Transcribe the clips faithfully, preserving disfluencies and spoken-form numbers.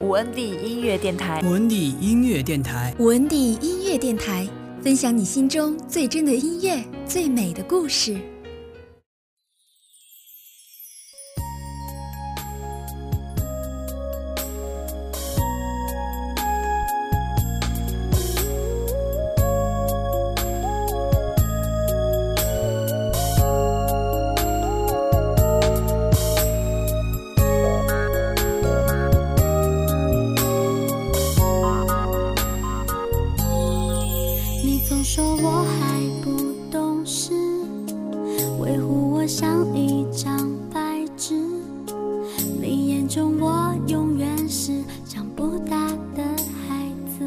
文理音乐电台， 文理音乐电台， 文理音乐电台，分享你心中最真的音乐，最美的故事。 说我还不懂事，维护我像一张白纸，你眼中我永远是长不大的孩子。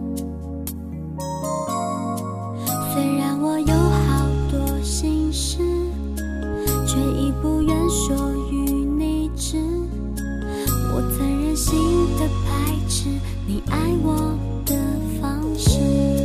虽然我有好多心事，却亦不愿说与你知，我曾任性的排斥你爱我的方式，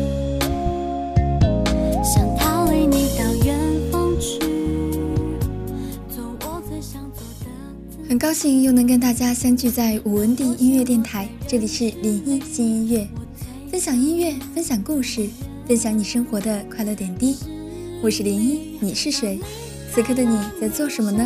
很高兴又能跟大家相聚在武文地音乐电台，这里是林一新音乐，分享音乐，分享故事，分享你生活的快乐点滴。我是林一，你是谁？此刻的你在做什么呢？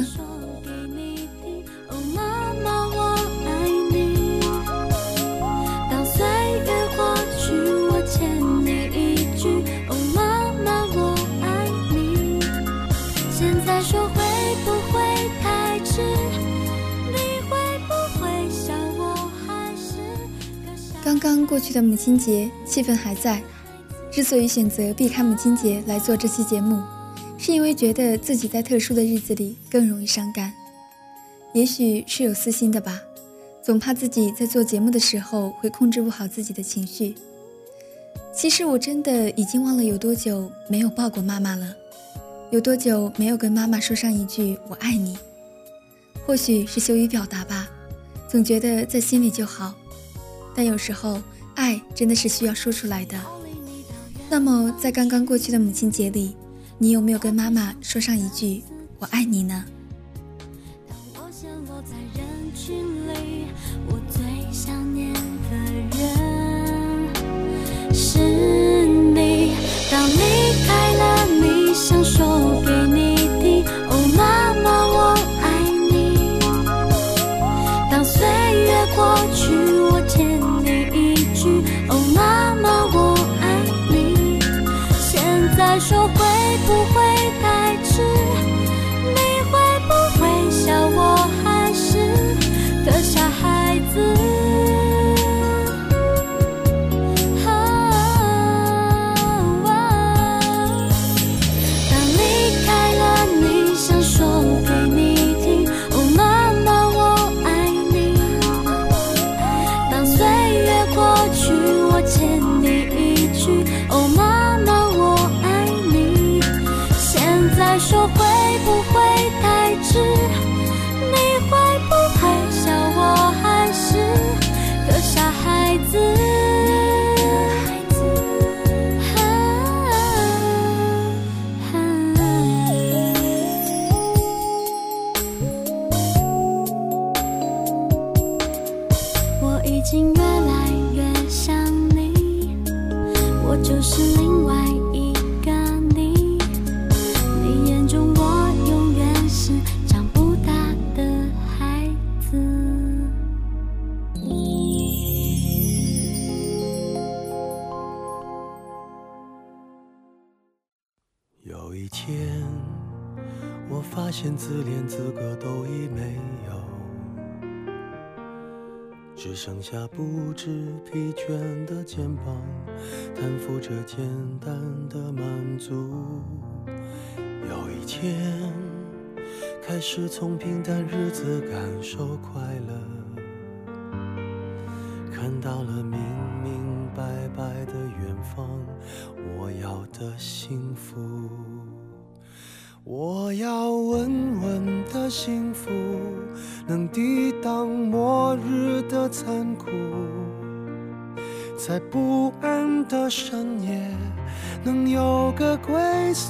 刚刚过去的母亲节，气氛还在。之所以选择避开母亲节来做这期节目，是因为觉得自己在特殊的日子里更容易伤感。也许是有私心的吧，总怕自己在做节目的时候会控制不好自己的情绪。其实我真的已经忘了有多久没有抱过妈妈了，有多久没有跟妈妈说上一句我爱你。或许是羞于表达吧，总觉得在心里就好。但有时候爱真的是需要说出来的。那么在刚刚过去的母亲节里，你有没有跟妈妈说上一句我爱你呢？ 当我陷落在人群里，我最想念的人是你。当离开了，你想说给你听，哦妈妈我爱你。当岁月过去，我牵哦妈妈我爱你，现在说会不会太迟，你会不会笑我还是个傻孩子。当离开了，你想说给你听，哦妈妈我爱你。当岁月过去，我牵你一句，哦妈妈我爱你。现在说会不会太迟，你会不会笑我还是个傻孩子。我已经越来越想你，我就是另外一个你，你眼中我永远是长不大的孩子。 有一天我发现自怜资格都已没有，只剩下不知疲倦的肩膀，担负着简单的满足。有一天开始从平淡日子感受快乐，看到了明明白白的远方，我要的幸福。我要稳稳的幸福，能抵挡末日的残酷，在不安的深夜能有个归宿。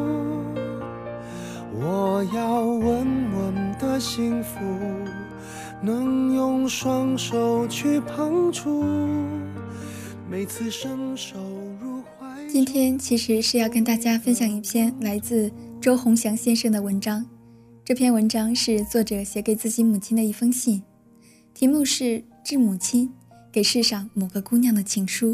我要稳稳的幸福， 能用双手去碰触，每次伸手入怀。 今天其实是要跟大家分享一篇来自周鸿祥先生的文章，这篇文章是作者写给自己母亲的一封信，题目是《致母亲给世上某个姑娘的情书》。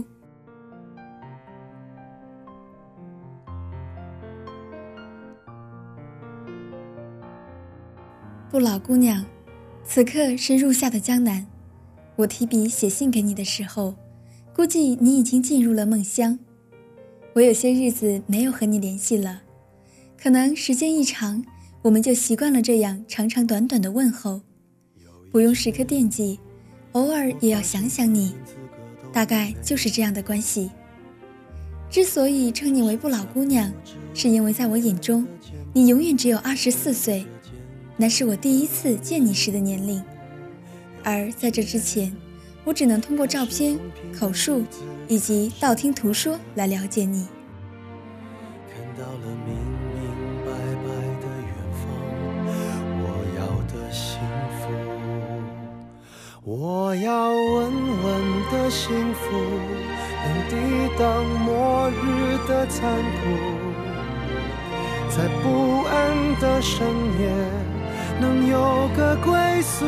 不老姑娘，此刻是入夏的江南，我提笔写信给你的时候，估计你已经进入了梦乡。我有些日子没有和你联系了，可能时间一长，我们就习惯了这样长长短短的问候，不用时刻惦记，偶尔也要想想你，大概就是这样的关系。之所以称你为不老姑娘，是因为在我眼中，你永远只有二十四岁，那是我第一次见你时的年龄。而在这之前，我只能通过照片、口述以及道听途说来了解你。 看到了明明白白的远方，我要的幸福，我要稳稳的幸福，能抵挡末日的残酷，在不安的深夜能有个归宿。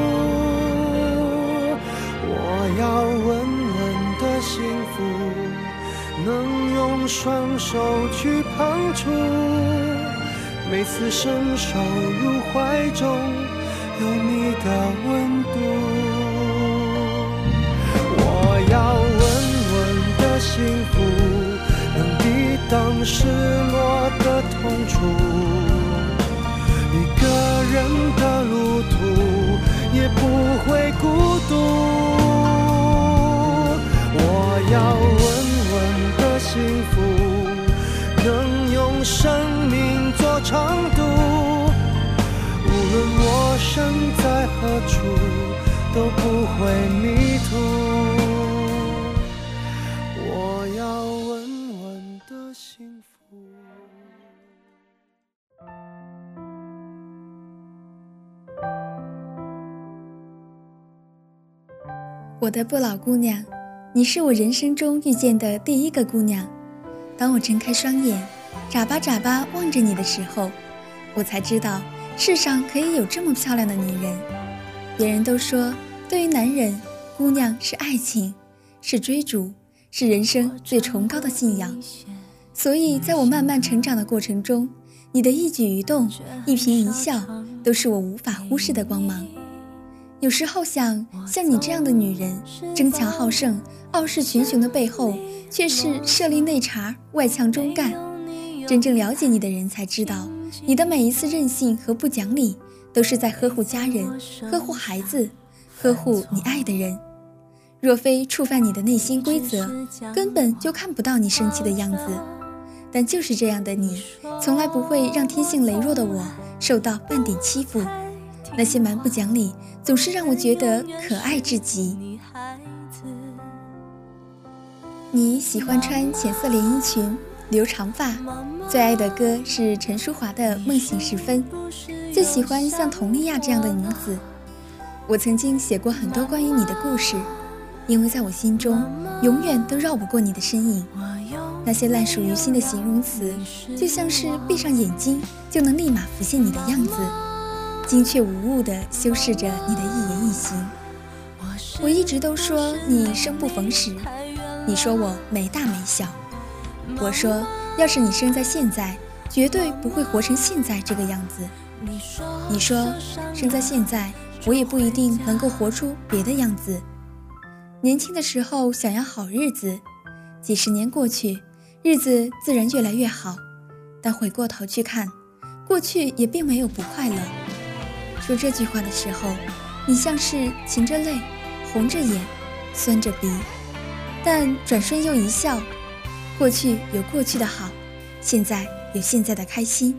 我要稳稳的幸福，能用双手去碰触，每次伸手入怀中有你的温度。我要稳稳的幸福，能抵挡失落的痛楚，一个人的路途也不会孤独。我要稳稳的幸福，能用生命做长度，无论我身在何处都不会迷途。我要稳稳的幸福。 我的不老姑娘，你是我人生中遇见的第一个姑娘。当我睁开双眼，眨巴眨巴望着你的时候，我才知道世上可以有这么漂亮的女人。别人都说，对于男人，姑娘是爱情，是追逐，是人生最崇高的信仰。所以在我慢慢成长的过程中，你的一举一动，一颦一笑，都是我无法忽视的光芒。有时候想，像你这样的女人，争强好胜、傲视群雄的背后，却是涉猎内察、外强中干。真正了解你的人才知道，你的每一次任性和不讲理，都是在呵护家人、呵护孩子、呵护你爱的人。若非触犯你的内心规则，根本就看不到你生气的样子。但就是这样的你，从来不会让天性羸弱的我受到半点欺负。那些蛮不讲理，总是让我觉得可爱至极。你喜欢穿浅色连衣裙，留长发，最爱的歌是陈淑桦的《梦醒时分》，最喜欢像佟丽娅这样的女子。我曾经写过很多关于你的故事，因为在我心中永远都绕不过你的身影。那些烂熟于心的形容词，就像是闭上眼睛就能立马浮现你的样子，精确无误地修饰着你的一言一行。我一直都说你生不逢时，你说我没大没小，我说要是你生在现在，绝对不会活成现在这个样子。你说生在现在，我也不一定能够活出别的样子。年轻的时候想要好日子，几十年过去，日子自然越来越好，但回过头去看，过去也并没有不快乐。说这句话的时候，你像是噙着泪，红着眼，酸着鼻，但转瞬又一笑，过去有过去的好，现在有现在的开心。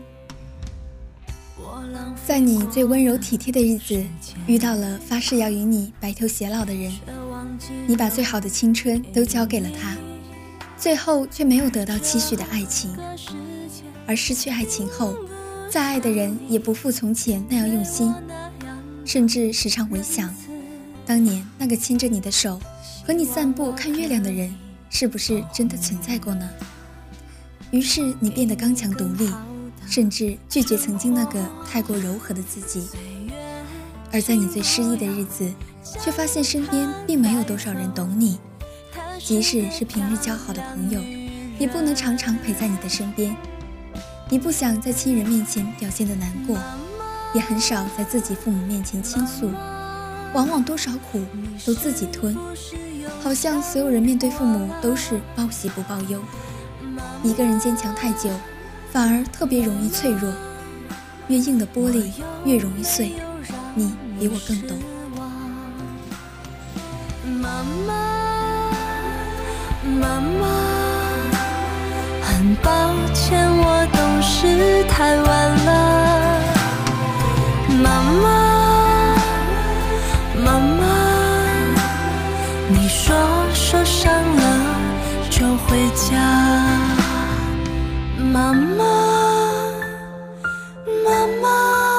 在你最温柔体贴的日子，遇到了发誓要与你白头偕老的人，你把最好的青春都交给了他，最后却没有得到期许的爱情。而失去爱情后，再爱的人也不复从前那样用心。 甚至时常回想，当年那个牵着你的手和你散步看月亮的人，是不是真的存在过呢？于是你变得刚强独立，甚至拒绝曾经那个太过柔和的自己。而在你最失意的日子，却发现身边并没有多少人懂你，即使是平日交好的朋友，也不能常常陪在你的身边。你不想在亲人面前表现得难过，也很少在自己父母面前倾诉，往往多少苦都自己吞，好像所有人面对父母都是报喜不报忧。一个人坚强太久，反而特别容易脆弱，越硬的玻璃越容易碎，你比我更懂。 妈妈，妈妈，很抱歉我懂事太晚了。妈妈，妈妈，你说受伤了就回家。妈妈，妈妈，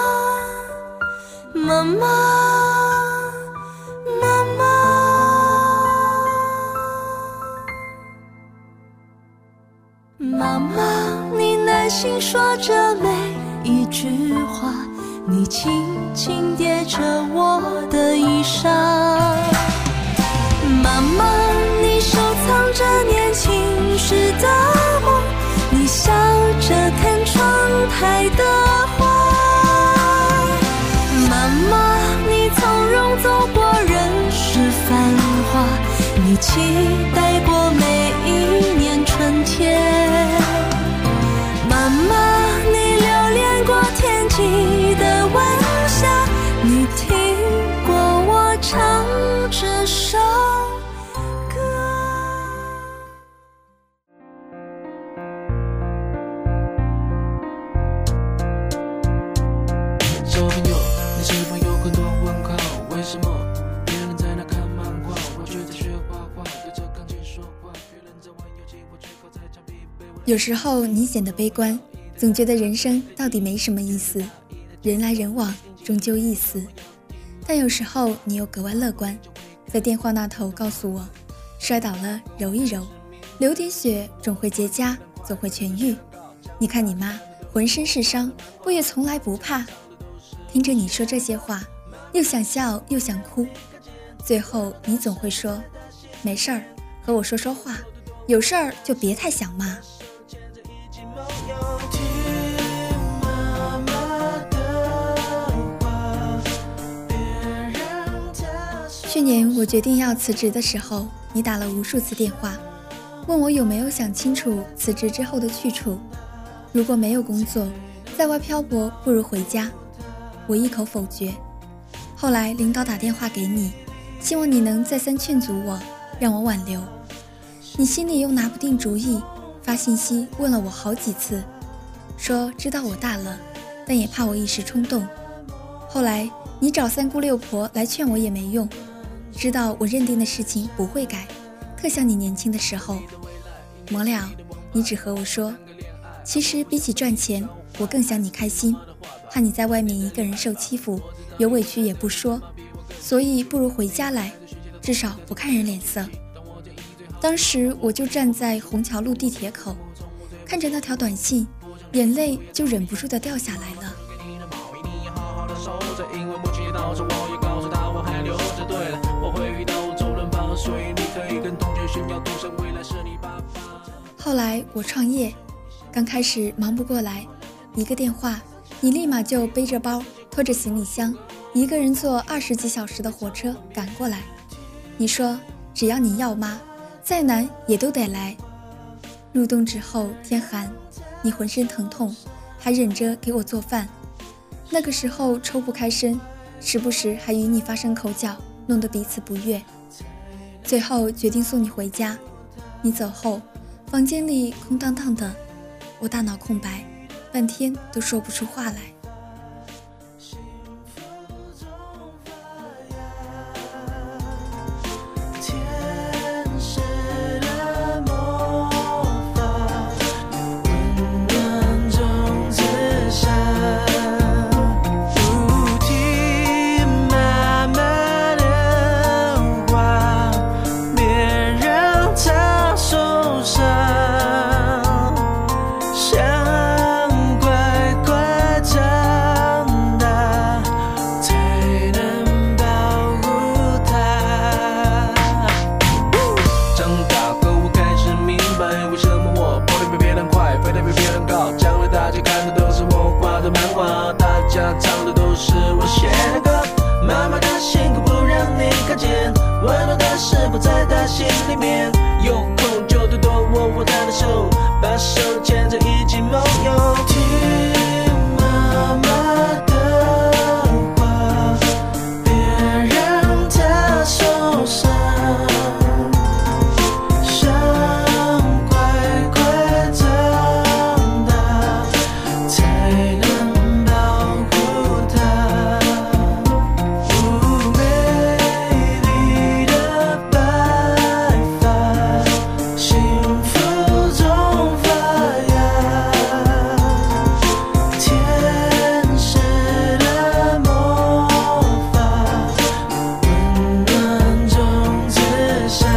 妈妈，妈妈，妈妈，你耐心说着每一句话，你轻轻叠着我的衣裳。妈妈，你收藏着年轻时的梦，你笑着看窗台的花。妈妈，你从容走过人世繁华，你期待过每一年春天。妈妈，你留恋过天际的晚霞，你听过我唱这首歌。 小朋友，你是否有很多问号？为什么别人在那看漫画，我却在学画画，对着钢琴说话，别人在玩游戏，我却靠在墙壁被我。 有时候你显得悲观，总觉得人生到底没什么意思，人来人往终究一死。但有时候你又格外乐观，在电话那头告诉我，摔倒了揉一揉，流点血总会结痂，总会痊愈。你看你妈浑身是伤，不也从来不怕。听着你说这些话，又想笑又想哭，最后你总会说，没事儿，和我说说话，有事儿就别太想骂。去年我决定要辞职的时候，你打了无数次电话，问我有没有想清楚辞职之后的去处。如果没有工作，在外漂泊不如回家。我一口否决。后来领导打电话给你，希望你能再三劝阻我，让我挽留。你心里又拿不定主意，发信息问了我好几次，说知道我大了，但也怕我一时冲动。后来你找三姑六婆来劝我也没用，知道我认定的事情不会改，特像你年轻的时候。末了，你只和我说，其实比起赚钱，我更想你开心，怕你在外面一个人受欺负，有委屈也不说，所以不如回家来，至少不看人脸色。当时我就站在虹桥路地铁口，看着那条短信，眼泪就忍不住地掉下来了。后来我创业，刚开始忙不过来，一个电话，你立马就背着包，拖着行李箱，一个人坐二十几小时的火车赶过来。你说只要你要妈，再难也都得来。入冬之后天寒，你浑身疼痛，还忍着给我做饭。那个时候抽不开身，时不时还与你发生口角，弄得彼此不悦。最后决定送你回家。你走后，房间里空荡荡的，我大脑空白，半天都说不出话来。 温暖的是否在他心里面？有空就多多握握他的手，把手牵着一起梦游。听妈妈的话，别让她受伤，想快快长大，才能保护她。哦，美丽的白发，幸福中发芽，天使的魔法，温暖中自下。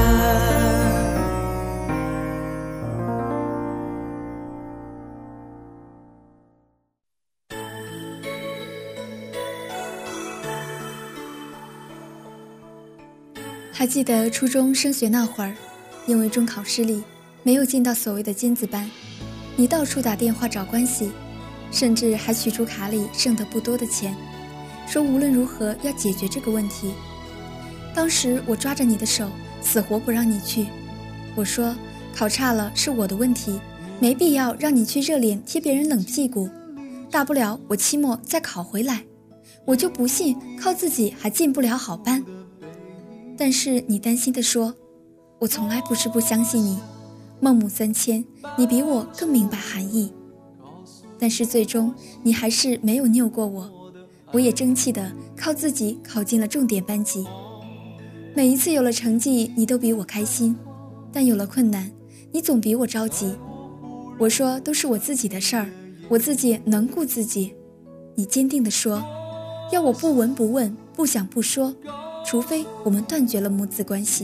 还记得初中升学那会儿，因为中考失利，没有进到所谓的尖子班，你到处打电话找关系，甚至还取出卡里剩得不多的钱，说无论如何要解决这个问题。当时我抓着你的手，死活不让你去。我说考差了是我的问题，没必要让你去热脸贴别人冷屁股，大不了我期末再考回来，我就不信靠自己还进不了好班。但是你担心地说，我从来不是不相信你，孟母三迁，你比我更明白含义。但是最终你还是没有拗过我，我也争气地靠自己考进了重点班级。每一次有了成绩，你都比我开心，但有了困难，你总比我着急。我说都是我自己的事儿，我自己能顾自己。你坚定地说，要我不闻不问，不想不说，除非我们断绝了母子关系。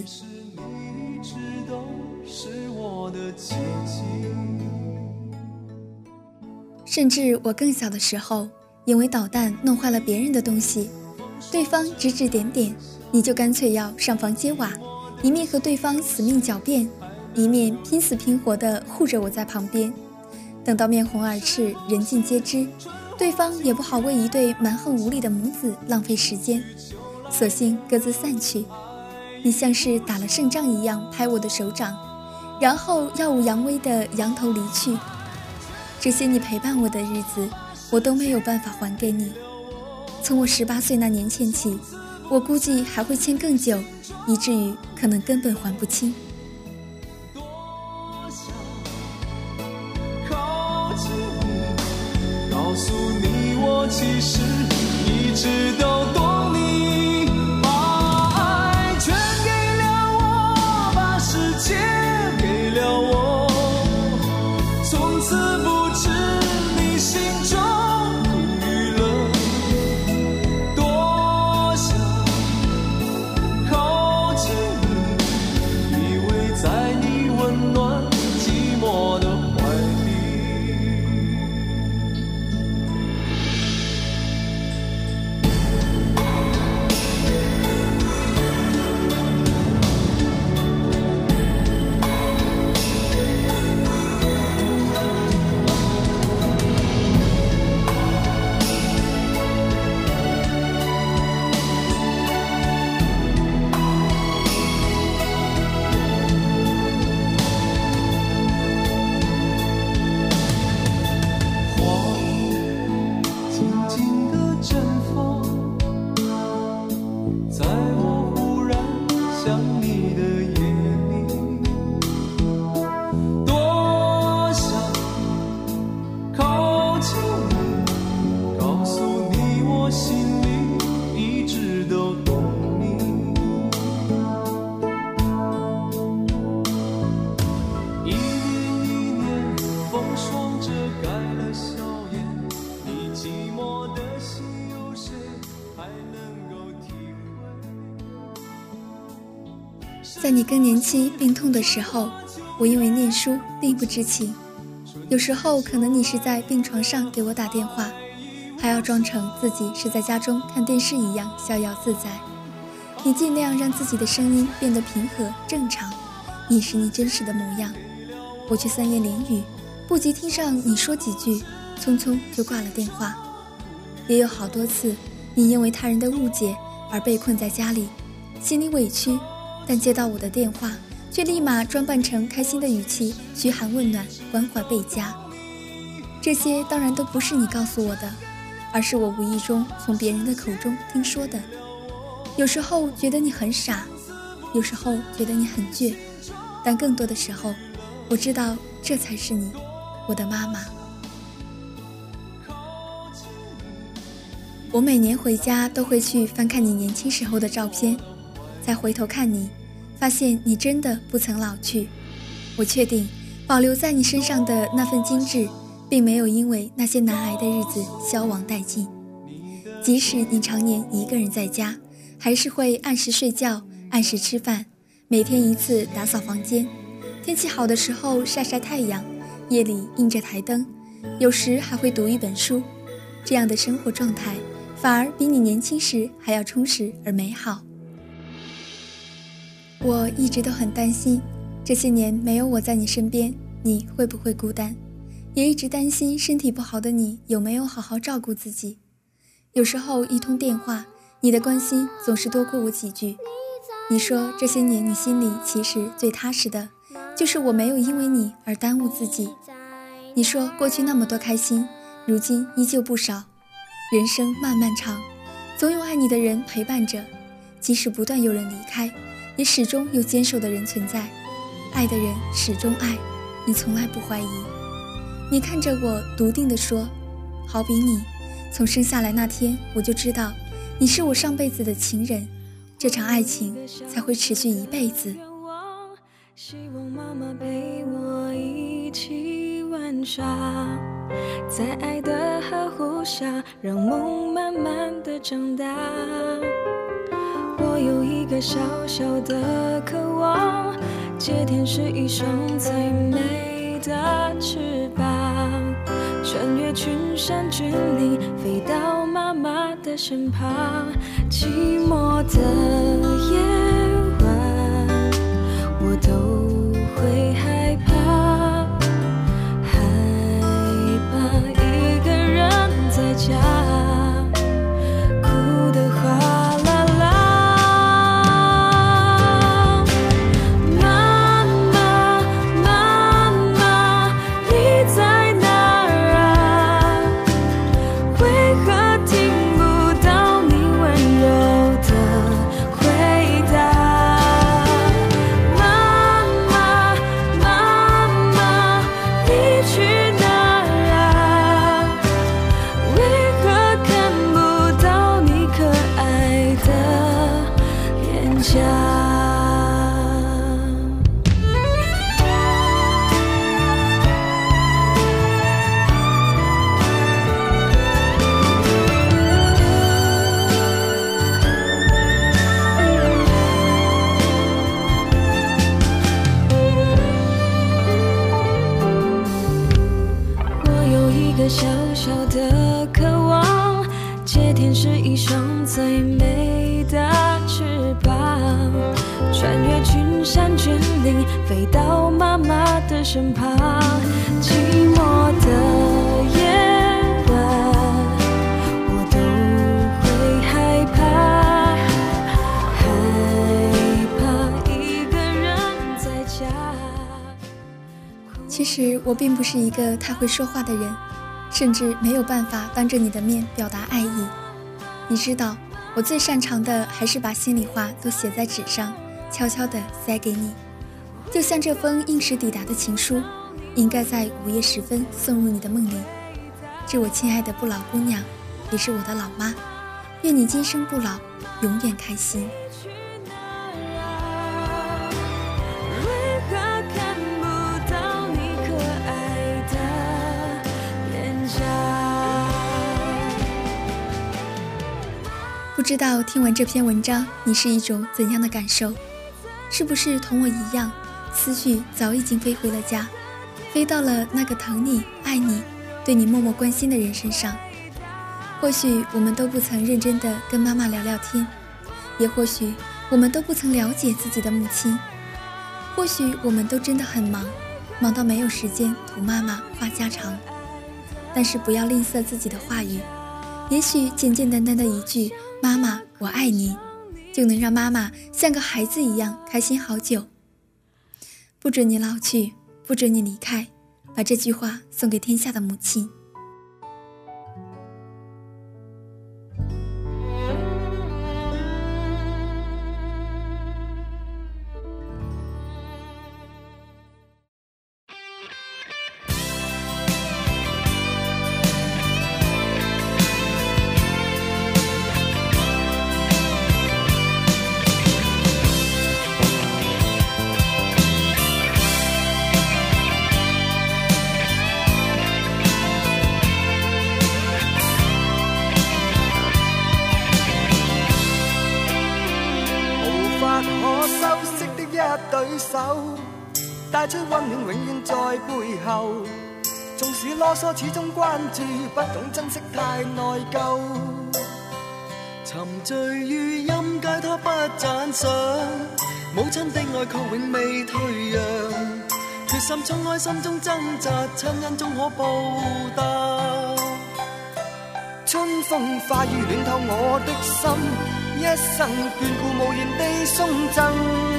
甚至我更小的时候，因为捣蛋弄坏了别人的东西，对方指指点点，你就干脆要上房揭瓦，一面和对方死命狡辩，一面拼死拼活地护着我在旁边。等到面红耳赤，人尽皆知，对方也不好为一对蛮横无理的母子浪费时间，索性各自散去。你像是打了胜仗一样拍我的手掌，然后耀武扬威地扬头离去。这些你陪伴我的日子，我都没有办法还给你。从我十八岁那年欠起，我估计还会欠更久，以至于可能根本还不清。 靠近你，告诉你我其实一直都懂你，把爱全给了我，把世界给了我，从此不知你心中苦与乐，多想靠近你，依偎在你温暖寂寞的怀里。 在你更年期病痛的时候，我因为念书并不知情。有时候可能你是在病床上给我打电话，还要装成自己是在家中看电视一样逍遥自在。你尽量让自己的声音变得平和正常，你是你真实的模样。我却三言两语，不及听上你说几句，匆匆就挂了电话。也有好多次，你因为他人的误解而被困在家里， 心里委屈，但接到我的电话，却立马装扮成开心的语气，嘘寒问暖，关怀倍加。这些当然都不是你告诉我的，而是我无意中从别人的口中听说的。有时候觉得你很傻，有时候觉得你很倔，但更多的时候，我知道这才是你，我的妈妈。我每年回家都会去翻看你年轻时候的照片，再回头看你，发现你真的不曾老去。我确定保留在你身上的那份精致，并没有因为那些难挨的日子消亡殆尽。即使你常年一个人在家，还是会按时睡觉，按时吃饭，每天一次打扫房间，天气好的时候晒晒太阳，夜里映着台灯，有时还会读一本书。这样的生活状态反而比你年轻时还要充实而美好。我一直都很担心，这些年没有我在你身边，你会不会孤单？也一直担心身体不好的你有没有好好照顾自己。有时候一通电话，你的关心总是多过我几句。你说这些年你心里其实最踏实的，就是我没有因为你而耽误自己。你说过去那么多开心，如今依旧不少。人生漫漫长，总有爱你的人陪伴着，即使不断有人离开，也始终有坚守的人存在。爱的人始终爱，你从来不怀疑。你看着我笃定地说，好比你，从生下来那天我就知道你是我上辈子的情人，这场爱情才会持续一辈子。 希望妈妈陪我一起玩耍，在爱的呵护下，让梦慢慢的长大。我有一个小小的渴望，接天是一双最美的翅膀，穿越群山峻岭，飞到妈妈的身旁。寂寞的夜晚，我都会害怕，害怕一个人在家，哭得哗啦啦。妈妈，妈妈，你在哪儿啊？为何听不到你温柔的回答？妈妈，妈妈，你去哪儿啊？为何看不到你可爱的脸颊？我有一个小小的渴望，接天是一双最美的翅膀，穿越群山峻岭，飞到妈妈的身旁。寂寞的夜晚，我都会害怕，害怕一个人在家。 其实我并不是一个太会说话的人，甚至没有办法当着你的面表达爱意。你知道，我最擅长的还是把心里话都写在纸上，悄悄地塞给你。就像这封应时抵达的情书，应该在午夜时分送入你的梦里。致我亲爱的不老姑娘，也是我的老妈，愿你今生不老，永远开心。 为何看不到你可爱的脸颊？ 不知道听完这篇文章，你是一种怎样的感受？是不是同我一样，思绪早已经飞回了家，飞到了那个疼你、爱你、对你默默关心的人身上？或许我们都不曾认真地跟妈妈聊聊天，也或许我们都不曾了解自己的母亲，或许我们都真的很忙，忙到没有时间同妈妈话家常。但是不要吝啬自己的话语，也许简简单单的一句“妈妈，我爱你”， 就能让妈妈像个孩子一样开心好久。不准你老去，不准你离开，把这句话送给天下的母亲。 對手帶出溫暖，永遠在背後。縱使囉嗦，始終關注，不懂珍惜，太內疚。沉醉於音階，他不讚賞。母親的愛卻永未退讓，決心衝開心中掙扎，親恩終可報答。春風化雨暖透我的心，一生眷顧無言地送贈。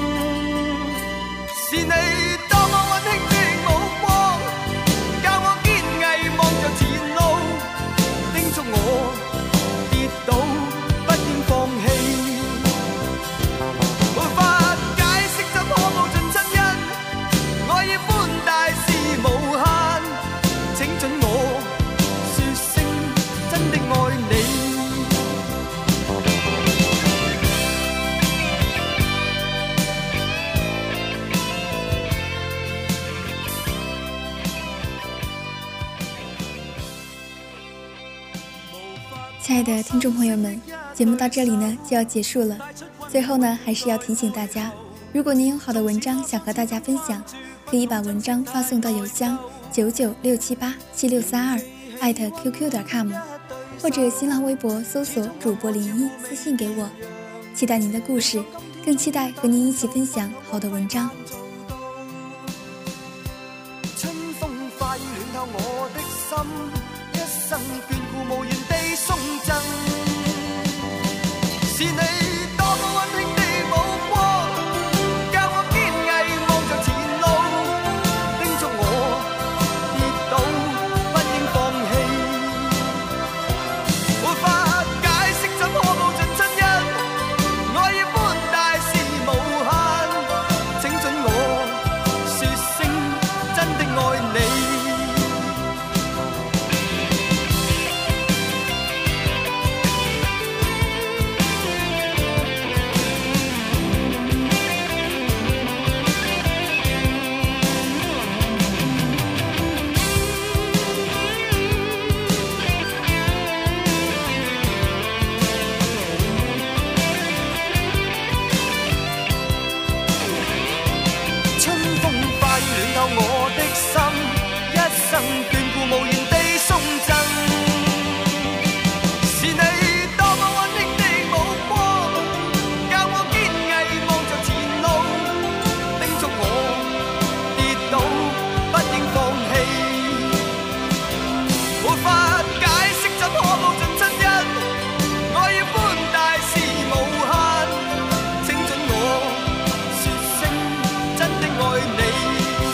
是你多麼溫馨的目光，教我堅毅望着前路，叮囑我跌倒不應放棄。沒法解釋怎可報盡親恩，愛意寬大是無限，請准我說聲真的愛你。 亲爱的听众朋友们，节目到这里呢就要结束了。最后呢，还是要提醒大家，如果您有好的文章想和大家分享，可以把文章发送到邮箱九九六七八七六三二艾特 Q Q 点 com， 或者新浪微博搜索主播林一私信给我。期待您的故事，更期待和您一起分享好的文章。 春風化雨暖透我的心，一生眷顧無言地送贈。是你多麼溫馨的目光，教我堅毅望着前路，叮囑我跌倒不應放棄。沒法解釋怎可報盡親恩，愛意寬大是無限，請准我說聲真的愛你。我的心，一生眷顧無言地送贈。是你多麼溫馨的目光，教我堅毅望着前路，叮囑我跌倒不應放棄。沒法解釋怎可報盡親恩，愛意寬大是無限，請准我說聲真的愛你。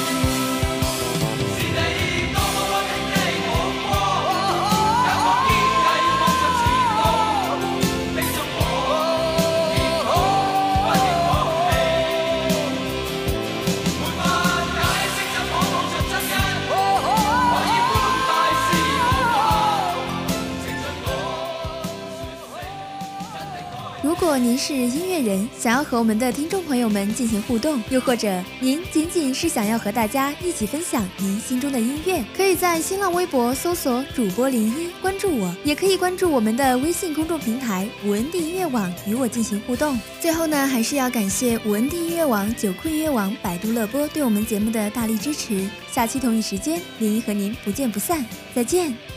如果您是音乐人，想要和我们的听众朋友们进行互动，又或者您仅仅是想要和大家一起分享您心中的音乐，可以在新浪微博搜索主播林一关注我，也可以关注我们的微信公众平台武恩地音乐网与我进行互动。最后呢，还是要感谢武恩地音乐网、九酷音乐网、百度乐播对我们节目的大力支持。下期同一时间，林一和您不见不散，再见。